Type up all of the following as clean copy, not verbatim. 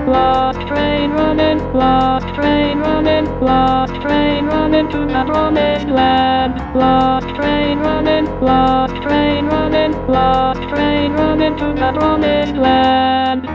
Lost train running, lost train running, lost train running to the promised land. Lost train running, lost train running, lost train running to the promised land.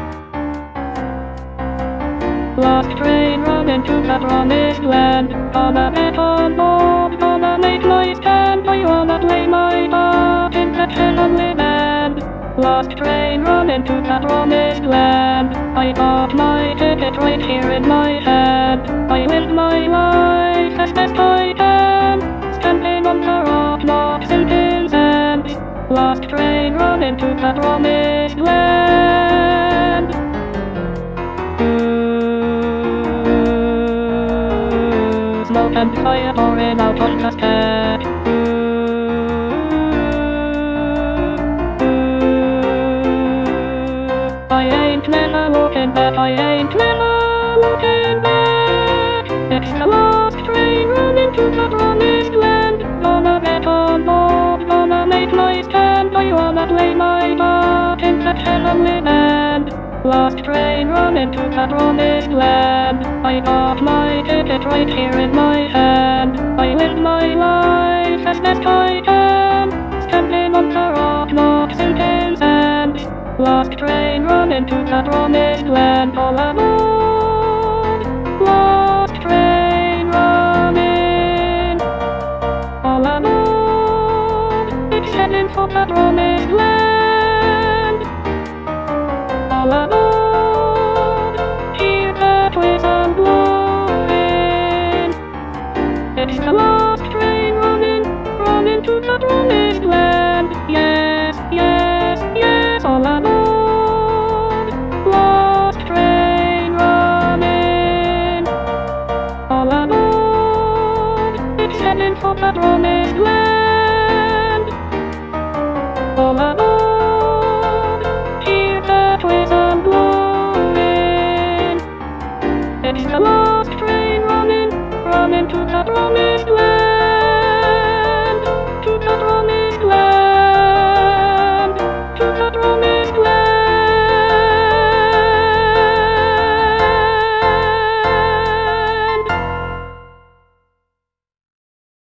Lost train running to the promised land. Gonna bet on board, gonna make my stand. I wanna play my part in that heavenly band. Lost train running to the promised land. I got my ticket right here in my hand. I live my life as best I can, standing on the rock, not sinking sand. Lost train running to the promised land. Smoke and fire pouring out of the sky. I ain't never looking back, I ain't never looking back. It's the last train running to the promised land. Gonna get on board, gonna make my stand. I wanna play my part in that heavenly band. Lost train running to the promised land. I got my ticket right here in my hand. I live my life as best I can, standing on the rock, not sinking sand. Lost train running to the promised land. All aboard, lost train running. All aboard, it's heading for the promised land. All aboard, hear that whistle blowing. It's the last train running, running to the promised land. Yes, yes, yes, all aboard, lost train running. All aboard, it's heading for the promised land. All aboard, hear that whistle blowing. It's the last train running, running to the promised land.